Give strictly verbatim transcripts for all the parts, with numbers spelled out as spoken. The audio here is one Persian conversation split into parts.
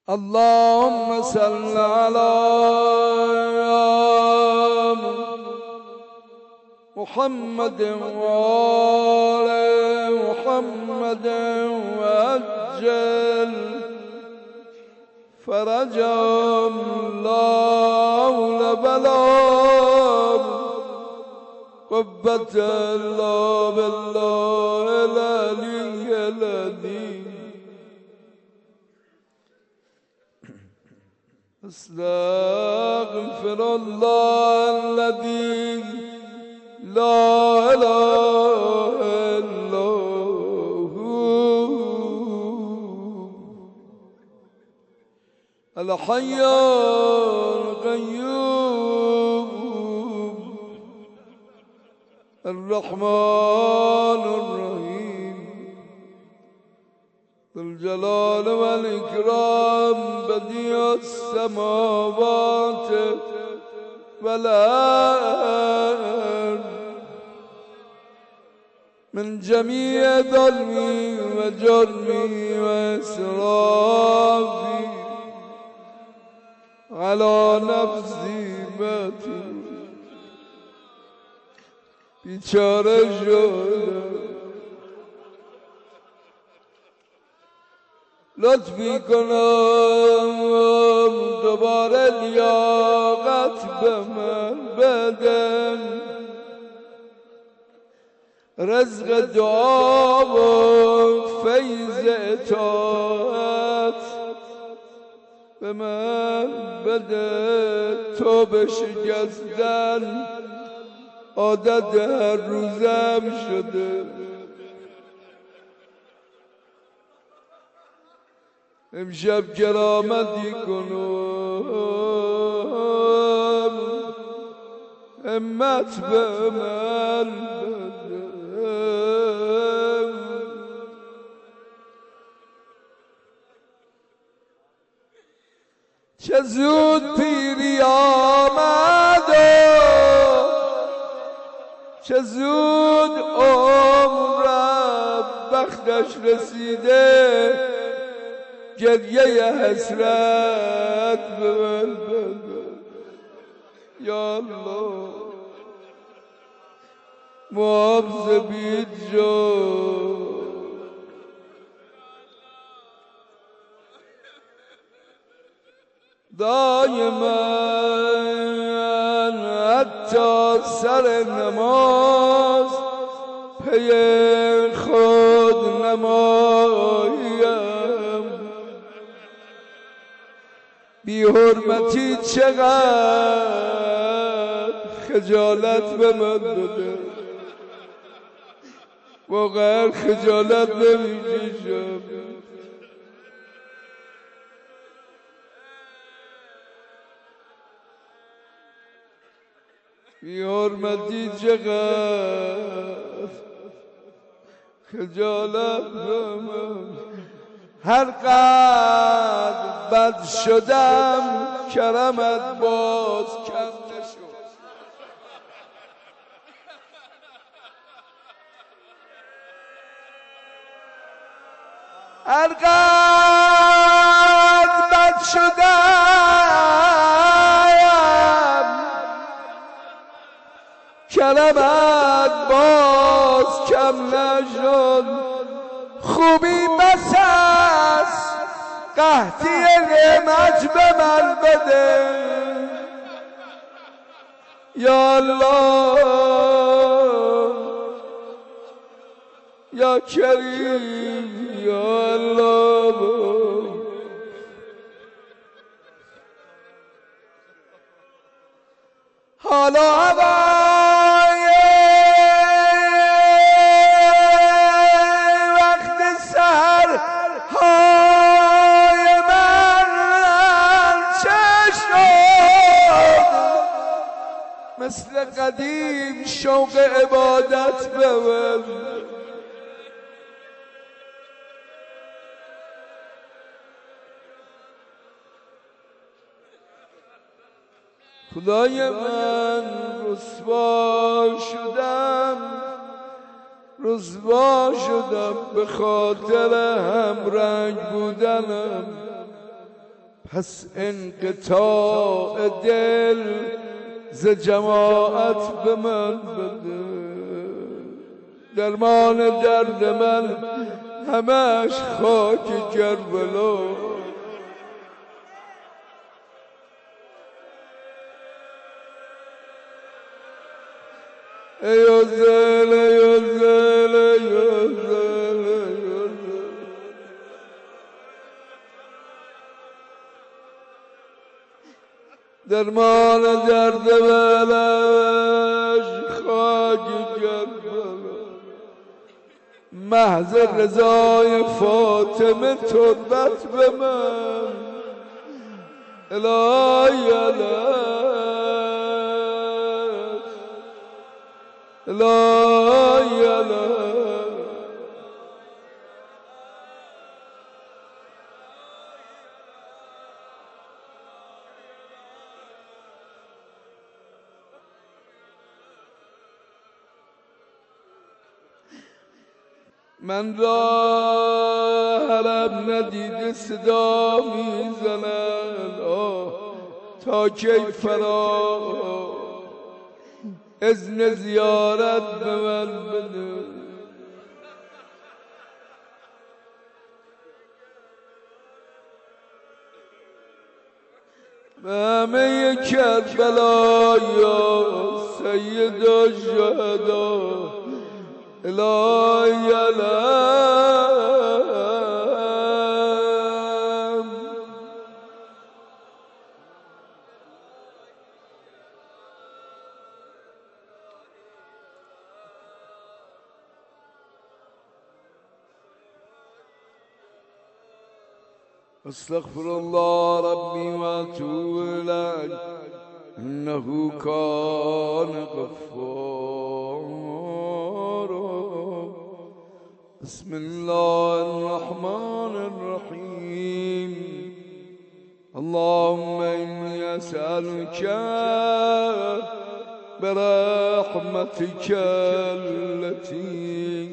اللهم صل على محمد وآل محمد وعجل فرجهم لا حول ولا قوة إلا بالله العلي العظيم. استغفر الله الذي لا إله إلا هو الحي القيوم الرحمن الرحيم ذو الجلال والإكرام بديع السماوات والأرض من جميع ظلمي وجرمي وإسرافي على نفسي باتي بیچاره شدم لطفی کنم دوباره لیاقت به من بدن رزق دعا و فیض اطاعت به من بده تو به شکستن عادت هر روزم شده امشب کرامتی کنم همت به من بده چه زود پیری آمد چه زود عمرم بختش رسیده گریه حسرت به من بده یا الله محافظ بید جو دائما حتی سر نماز پی خود نماییم بی حرمتی چقدر خجالت به من داده واقعا خجالت نمیکشم بی حرمتی چقدر خجالت به من هر قدر بد شدم کرمت باز کم نشد هر قدر بد شدم کرمت باز کم نشد خوبی بس است قحطی نعمت به من بده یا الله یا کریم یا الله حالا هوای وقت سحر های من چه شد مثل قدیم شوق عبادت به من خدای من رسوا شدم رسوا شدم به خاطر همرنگ بودنم پس انقطاع دل ز جماعت به من بده، درمان درد من همش خاک کربلا. ای عزل ای عزل ای عزل ای عزل، درمان درد منش خاک کربلا. محض رضای فاطمه تربت به من الهی الهی الهی. من را حرم ندیده صدا میزنن تا کی فرا اذن زیارت به من بده. به همه کربلا یا سید الشهدا الهی الهی. استغفر الله ربي واتوب اليه انه كان غفارا. بسم الله الرحمن الرحيم. اللهم اني اسالك برحمتك التي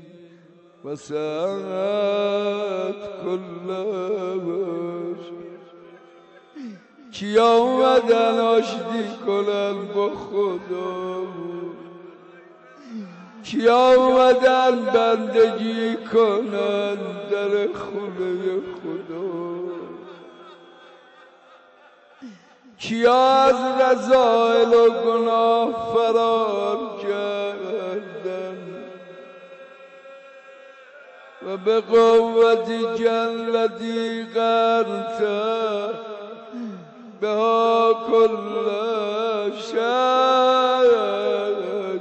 وسعت كل بشر. کیا اومدن آشتی کنن با خدا؟ کیا اومدن بندگی کنن در خونه خدا؟ کیا از رذائل و گناه فرار کردن و به قوت الذی قرت بها كل شيء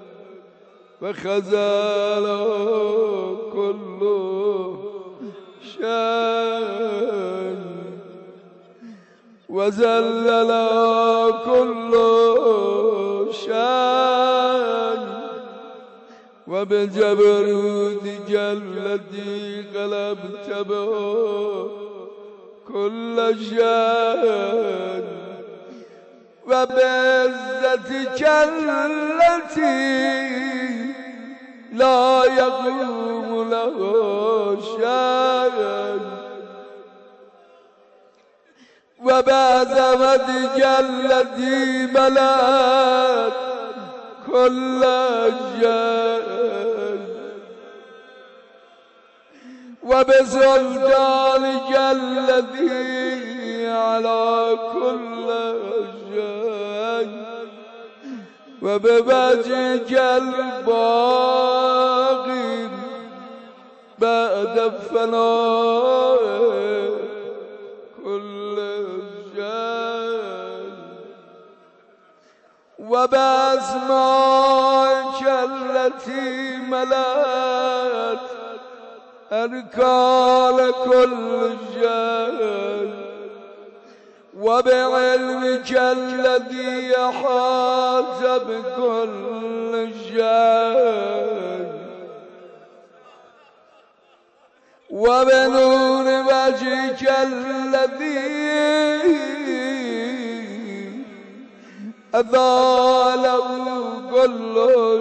وخزل كل شيء وذلل كل شيء وبجبروتك الذي غلبت به كل شيء وبعزتك التي لا يقوم له شيء وبعظمتك التي ملأت كل شيء وبسلطانك الذي على كل شيء وبوجهك الباقي بعد فناء كل شيء وبأسمائك التي ملأت أركان كل شيء وبعلمك الذي أحاط بكل شيء وبنور وجهك الذي أضاء كل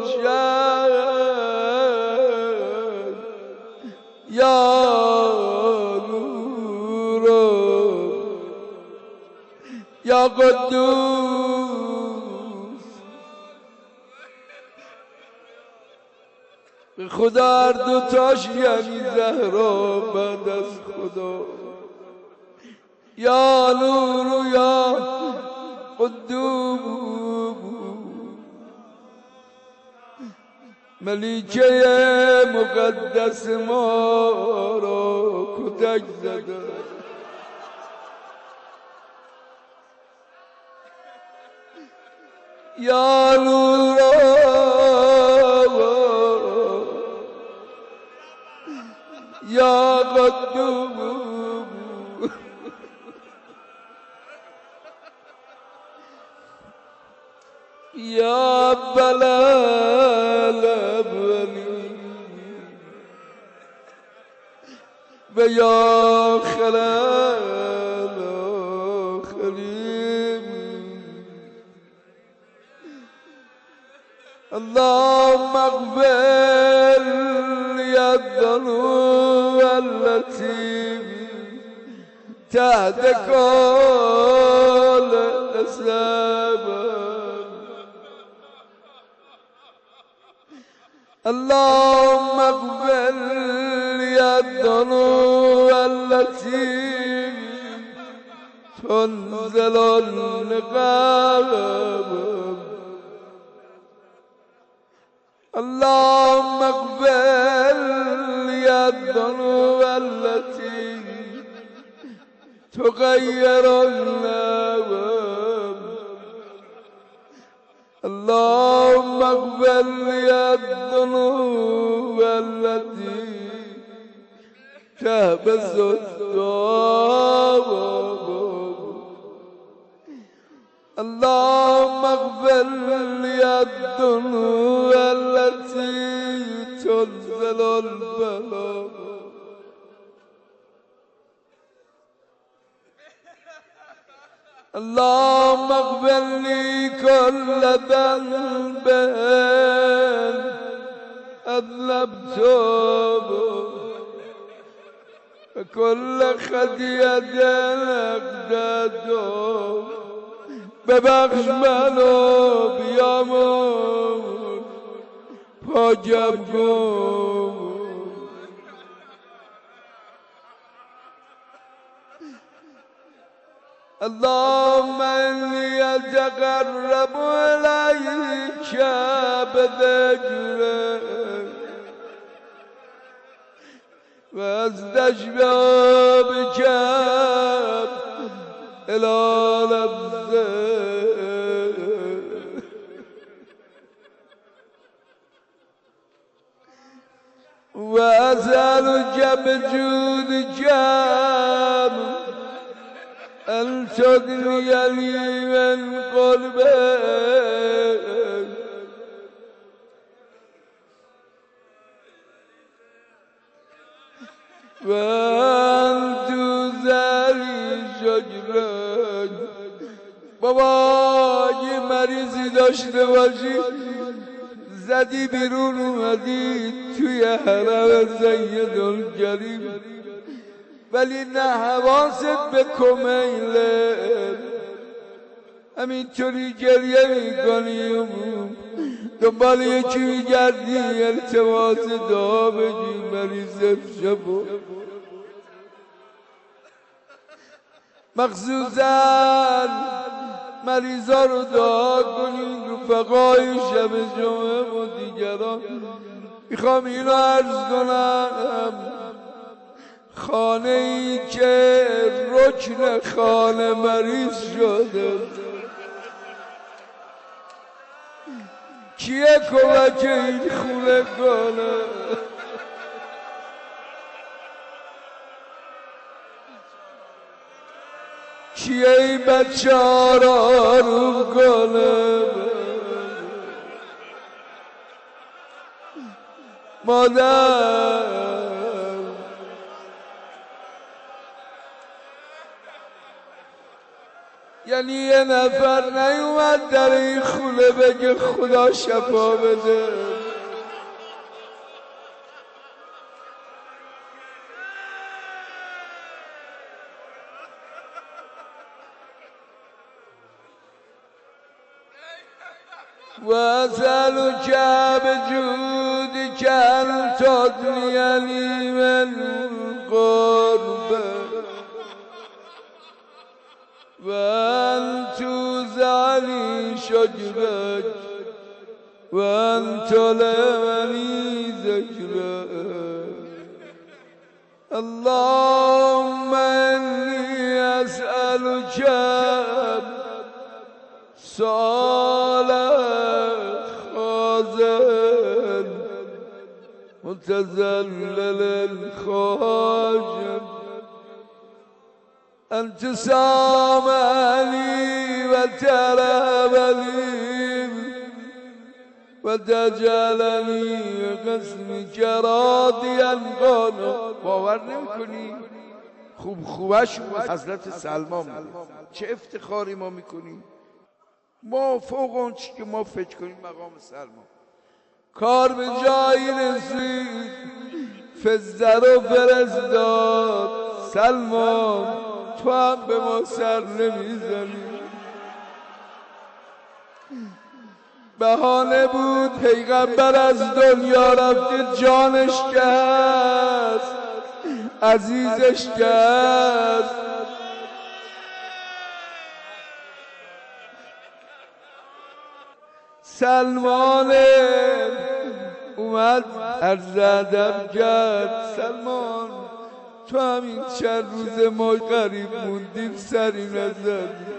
شيء يا نور یا قدوس به خدا هر دوتاش یعنی زهرا بعد از خدا یا نور یا قدوس ملیکه مقدس ما را کتک زده یا نورا یا قدوم یا بلال اولی و یا خلال آخرین اللهم اغفر لي الذنوب التي تحت كل السبب اللهم اغفر لي الذنوب التي تنزل النقاب اللهم اغفر لي الذنوب التي تغير النوم اللهم اغفر لي الذنوب التي تهبز الثواب اللهم اغفر لي الذنوب التي تنزل البلاء اللهم اغفر لي كل ذنب أذنبته وكل خطيئة أقدرته ببخش منو بیامون پاجم کن اللهم إني أتقرب إليك بذكرك وأستشفع بك إلى لفظك وأسألك بجودك أن تغنيني من قربك وأن تزالي شجرك بابا یه مریضی داشته باشی زدی بیرون اومدی توی حرم سیدالجلیل ولی نه حواست به کمیله همینطوری گریه میکنی دنبال یکی میگردی التماس دعا بگی مریض شبو مخصوصا مریضا رو دعا کنید رفقای شب جمعه و دیگران میخوام اینو عرض کنم خانه ای که رکن خانه مریض شده کیه کمک این خونه کنه کیه این بچه ها را آروم کنه مادر یعنی یه نفر نیومد در این خونه بگه خدا شفا بده وأسألك بجودك أن تغنيني من قربك وأن توزعني شجرك وأن تلمني ذكرك اللهم إني أسألك سؤال خازن متذلل خاشع أن تسامحني وترحمني وتجعلنی قسمك راضیا قانع. باور نمی‌کنی خوب خوبش حضرت سلمان بود. چه افتخاری ما میکنیم ما فوق اون چی که ما فکر کنیم مقام سلمان. کار به جایی رسید فزده رو فرستاد سلمان تو هم به ما سر نمیزنی. بهانه بود پیغمبر از دنیا رفته جانش کرد عزیزش کرد. سلمان اومد عرض ادب کرد سلمان تو همین چند روز ما غریب موندیم سری نزدی.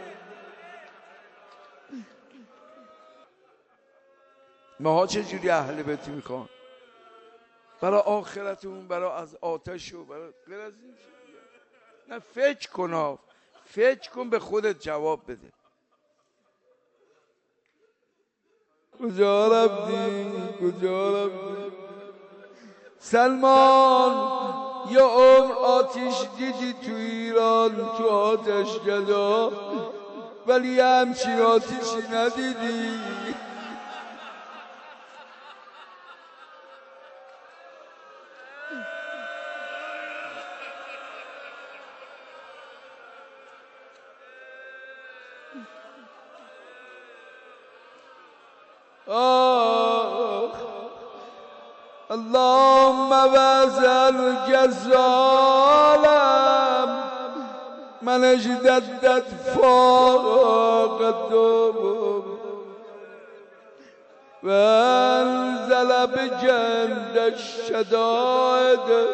ماها چجوری اهل بیتی میخوان برای آخرتمون برای از آتش و برای غیر از این نه فکر کن فکر کن به خودت جواب بده. کجا رفتی کجا رفتی سلمان یه عمر آتش دیدی تو ایران تو آتش گدا ولی همچین آتشی ندیدی. آه اللهم واسألك ظالم من اجتدت فاقتهم وانزل بجند الشدائد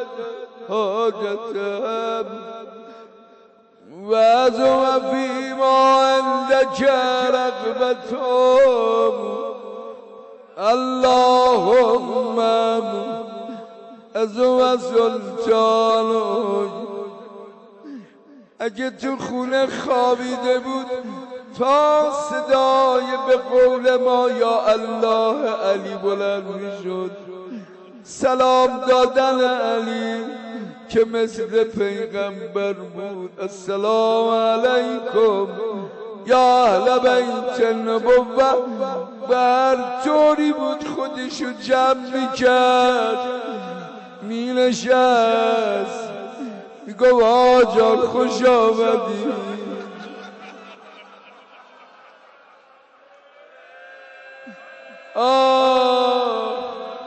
حاجتهم وازم فيما عندك رغبتهم اللهم عزو سلطانو. اگه تو خونه خوابیده بود تا صدای به قول ما یا الله علی بلند میشد سلام دادن علی که مثل پیغمبر بود السلام علیکم یا اهل بیت النبوة و هر طوری بود خودشو جمع میکرد مینشست میگو آجا خوش آمدی. آه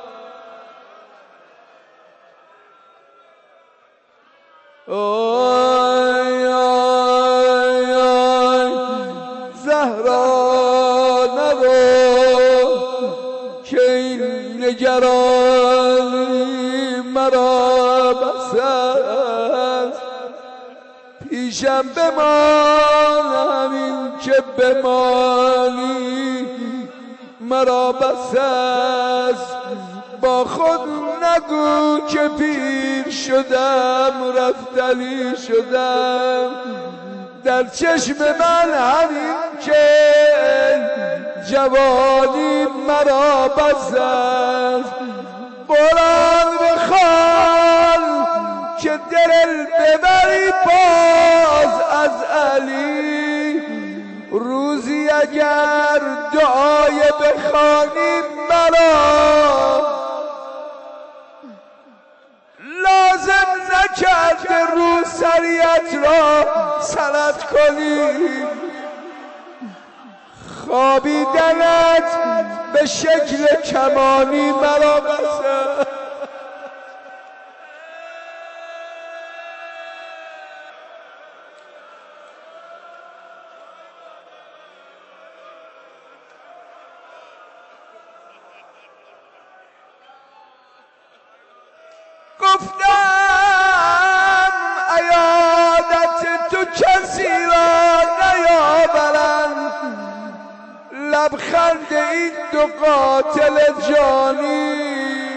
آی آی آی زهرا نرو که این نگرانی مرا بس است پیشم بمان همین که بمانی مرا بس است. با خود نگو که پیر شدم رفتنی شدم در چشم من همین که جوانی مرا بس است. بلند بخوان که دل ببری باز از علی روزی اگر دعای بخوانی مرا لازم نکرده رو سریعت را سند کنی. خوابیدنت به شکل کمانی مرا بسه. گفتم عیادت تو کسی را نیاورند، لبخند این دو قاتل جانی.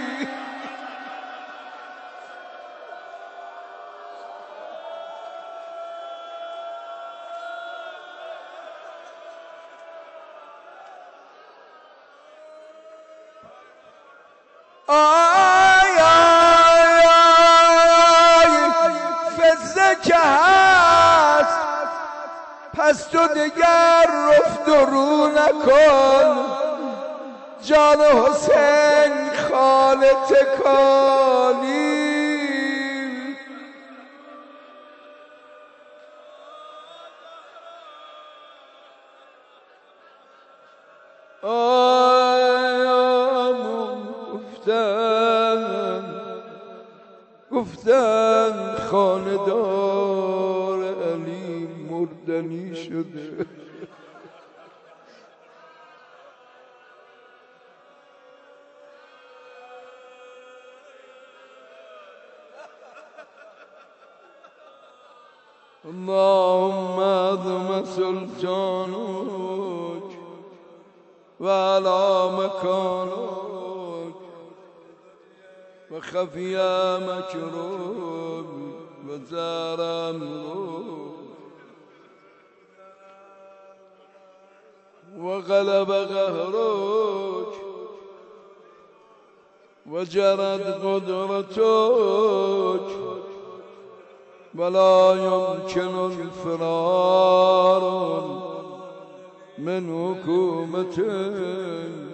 آی آی آی فزه که هست، پس تو دیگر رفت و رو نکن، جان حسین خال تکانی. گفتن گفتن خاندار علی مردنی شده. اللهم عظم سلطانك وعلى مكانك وخفي مكروك وزار أمرك وغلب قهرك وجرت قدرتك ولا يمكن الفرار من حكومتك.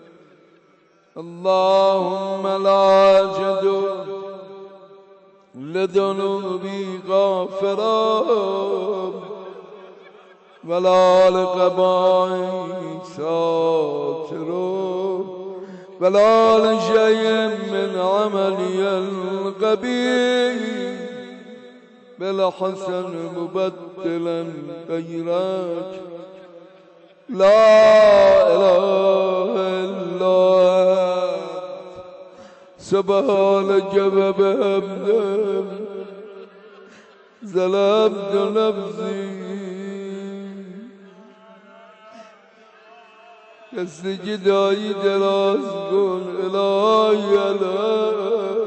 اللهم لا أجد لذنوبي غافرا ولا لقبائي ساترا ولا لشيء من عملي القبيح بالحسن مبدلا غيرك. لا إله إلا أنت سبحانك وبحمدك ظلمت نفسي. دست جدایی دراز کن الهی الهی